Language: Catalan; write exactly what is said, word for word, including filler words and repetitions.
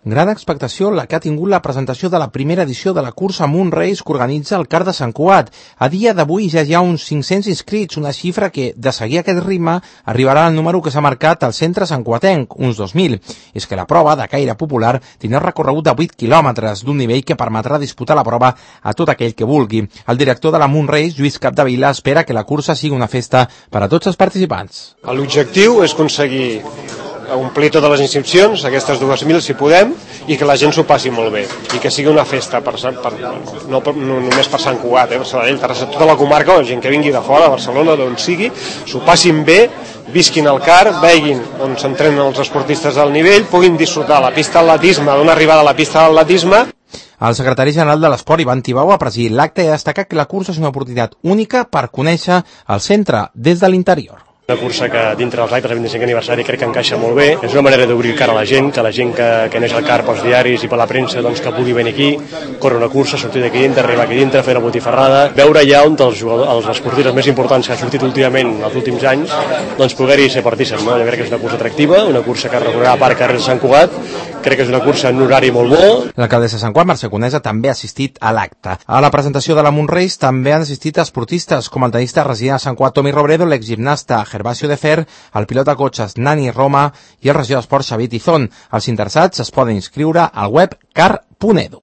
Gran expectació la que ha tingut la presentació de la primera edició de la cursa Moon Race que organitza el C A R de Sant Cugat. A dia d'avui ja hi ha uns cinc-cents inscrits, una xifra que, de seguir aquest ritme, arribarà al número que s'ha marcat al centre santcuatenc, uns dos mil. És que la prova, de caire popular, tindrà un recorregut de vuit quilòmetres, d'un nivell que permetrà disputar la prova a tot aquell que vulgui. El director de la Moon Race, Lluís Capdevila, espera que la cursa sigui una festa per a tots els participants. L'objectiu és aconseguir omplir totes les inscripcions, aquestes dues mil si podem, i que la gent s'ho passi molt bé i que sigui una festa per, per, no, per, no només per Sant Cugat, eh, per Sabadell, Terrassa, tota la comarca, la gent que vingui de fora, de Barcelona, d'on sigui, s'ho passin bé, visquin al C A R, veguin on s'entrenen els esportistes al nivell, puguin disfrutar la pista d'atletisme, d'una arribada a la pista d'atletisme. El secretari general de l'Esport, Ivan Tibau, ha presidit l'acte i ha destacat que la cursa és una oportunitat única per conèixer el centre des de l'interior. Una cursa que dintre dels actes del vint-i-cinquè aniversari crec que encaixa molt bé. És una manera d'obrir el C A R a la gent, que la gent que, que neix al C A R pels diaris i per la premsa doncs, que pugui venir aquí, córrer una cursa, sortir d'aquí dintre, arribar aquí dintre, fer la botifarrada, veure ja on els, els esportistes més importants que han sortit últimament els últims anys, doncs poder-hi ser partíceps. No? Jo crec que és una cursa atractiva, una cursa que recorrerà a part carrer de Sant Cugat, crec que és una cursa en un horari molt bo. L'alcaldessa de Sant Cugat, Mercè Conesa, també ha assistit a l'acte. A la presentació de la Moon Race també han assistit esportistes com el tenista resident a Sant Cugat, Tomi Robredo, l'exgimnasta Gervasio de Fer, el pilot de cotxes Nani Roma i el regidor d'Esports Xavier Tizón. Els interessats es poden inscriure al web car punt edu.